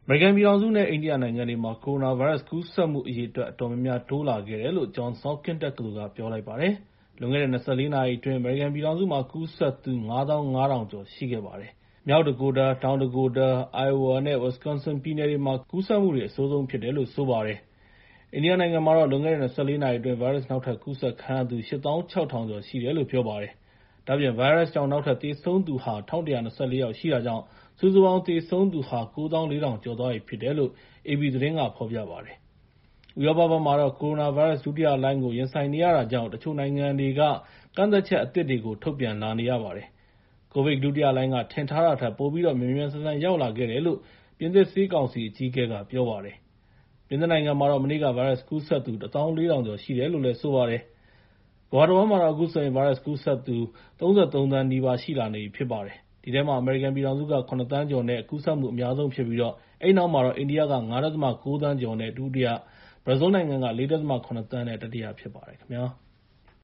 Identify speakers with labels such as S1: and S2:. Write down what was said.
S1: မေရိကန်ပြည်ထောင်စုနဲ့ အိန္ဒိယနိုင်ငံတွေမှာ ကိုရိုနာဗိုင်းရပ်စ် ကူးစက်မှုအရေအတွက် အတော်များများ တိုးလာခဲ့တယ်လို့ Johns Hopkins တက္ကသိုလ်က ပြောလိုက်ပါတယ်။ လွန်ခဲ့တဲ့ ၂၄ နာရီအတွင်း အမေရိကန်ပြည်ထောင်စုမှာ ကူးစက်သူ ၅၅,၀၀၀ ကျော်ရှိခဲ့ပါတယ်။ မြောက်ဒကိုတာ၊ တောင်ဒကိုတာ၊ Iowa နဲ့ Wisconsin ပြည်နယ်တွေမှာ ကူးစက်မှုတွေ အဆိုးဆုံးဖြစ်တယ်လို့ ဆိုပါတယ်။ အိန္ဒိယနိုင်ငံမှာတော့ လွန်ခဲ့တဲ့ ၂၄ နာရီအတွင်း ဗိုင်းရပ်စ် နောက်ထပ်ကူးစက်ခံရသူ ၈၆,၀၀၀ ကျော်ရှိတယ်လို့ ပြောပါတယ်။ ဒါ့အပြင် ဗိုင်းရပ်စ်ကြောင့် နောက်ထပ် သေဆုံးသူဟာ ၁,၁၂၄ ယောက်ရှိတာကြောင့် စုစုပေါင်း သေဆုံးသူဟာ ၉၄,၀၀၀ ကျော်သွားပြီဖြစ်တယ်လို့ အေပီသတင်းက ဖော်ပြပါတယ်။ ဥရောပဘက်မှာတော့ ကိုရိုနာဗိုင်းရပ်စ် ဒုတိယလှိုင်းကို ရင်ဆိုင်နေရတာကြောင့် တချို့နိုင်ငံတွေက ကန့်သတ်ချက်အသစ်တွေကို ထုတ်ပြန်လာနေရပါတယ်။ ကိုဗစ်ဒုတိယလှိုင်းက ထင်ထားတာထက် ပိုပြီးတော့ မြန်မြန်ဆန်ဆန် ရောက်လာခဲ့တယ်လို့ ပြင်သစ်ဆေးကောင်စီ အကြီးအကဲက ပြောပါတယ်။ ပြင်သစ်နိုင်ငံမှာတော့ မနေ့က ဗိုင်းရပ်စ်ကူးစက်သူ ၁၄,၀၀၀ ကျော်ရှိတယ်လို့ ဆိုပါတယ်။ ကမ္ဘာတဝန်းမှာတော့ အခုဆိုရင် ဗိုင်းရပ်စ်ကူးစက်သူ ၃၃ သန်းနီးပါး ရှိလာနေပြီဖြစ်ပါတယ်။ အဲဒီထဲမှာ အမေရိကန်ပြည်ထောင်စုက ၇ သန်းကျော်နဲ့ ကူးစက်မှုအများဆုံးဖြစ်ပြီး အဲဒီနောက်မှာတော့ အိန္ဒိယက ၅.၉ သန်းကျော်နဲ့ ဒုတိယ၊ ဘရာဇီးလ်နိုင်ငံက ၄.၇ သန်းနဲ့ တတိယဖြစ်ပါတယ်ခင်ဗျာ။